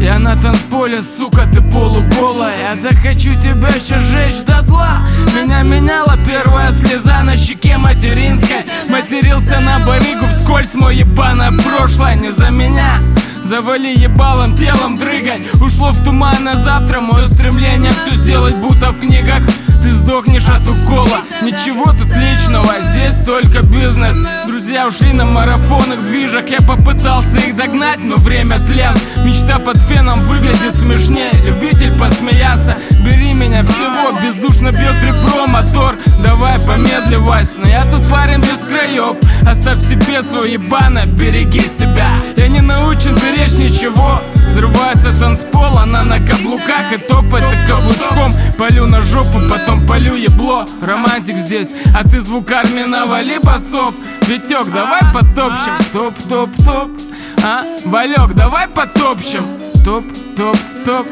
Я на танцполе, сука, ты полуголая. Я так хочу тебя сейчас сжечь дотла. Меня меняла первая слеза на щеке материнской. Матерился на барыгу вскользь, мой ебаное прошлое. Не за меня, завали ебалом, телом дрыгай. Ушло в туман на завтра мое стремление все сделать, будто в книгах. Ты сдохнешь от укола, ничего тут личного, здесь только бизнес. Друзья ушли на марафонах, движах. Я попытался их догнать, но время тлен. Мечта под феном выглядит смешнее. Любитель посмеяться, бери меня всего. Бездушно бьет ребро мотор, давай помедли, Вась. Но я тут парень без краев. Оставь себе свое ебано, береги себя. Я не научен беречь ничего. Взрывается танцпол, она на каблуках. И топать ты каблучком. Полю на жопу, потом полю ебло. Романтик здесь, а ты звукар мне навали басов. Витек, давай потопчем. Топ-топ-топ. А? Валек, давай потопчем. Топ-топ-топ.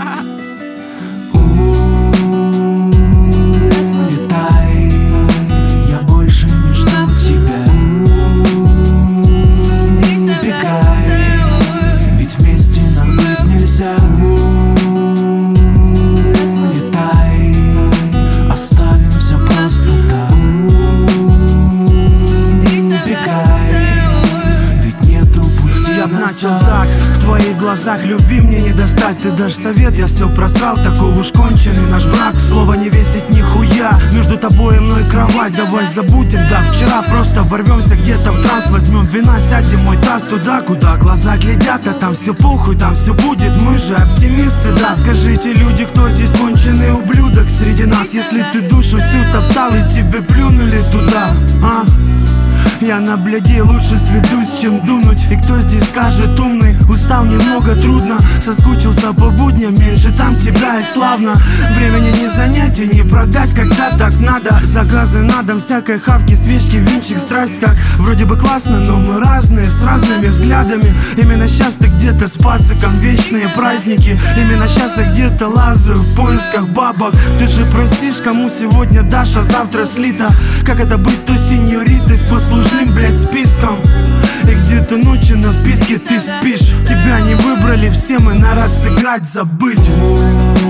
Улетай, я больше не жду тебя. Убегай, ведь вместе нам быть нельзя. Улетай, оставим все просто так. Убегай, ведь нету пути. Я б начал так: в твоих глазах любви мне не достать. Ты дашь совет, я все просрал. Такой уж конченый наш брак. Слово не весит нихуя. Между тобой и мной кровать. Давай забудем, да, вчера. Просто ворвемся где-то в транс. Возьмем вина, сядем мой таз туда, куда глаза глядят. А там все похуй, там все будет. Мы же оптимисты, да. Скажите, люди, кто здесь конченый ублюдок среди нас? Если ты душу всю топтал и тебе плюнули туда, а? Я на бляде лучше сведусь, чем дунуть. И кто здесь скажет умный? Устал немного, трудно. Соскучился по будням, меньше там тебя и славно. Времени не занять и не продать, когда так надо. Заказы на дом, всякой хавки, свечки, винчик, страсть. Как вроде бы классно, но мы разные, с разными взглядами. Именно сейчас ты где-то с пациком, вечные праздники. Именно сейчас я где-то лазаю в поисках бабок. Ты же простишь, кому сегодня дашь, а завтра слито. Как это быть той сеньоритой с послужным, блядь, списком? И где-то ночью на вписке ты спишь. Тебя не выбрали, все мы на раз сыграть, забыть.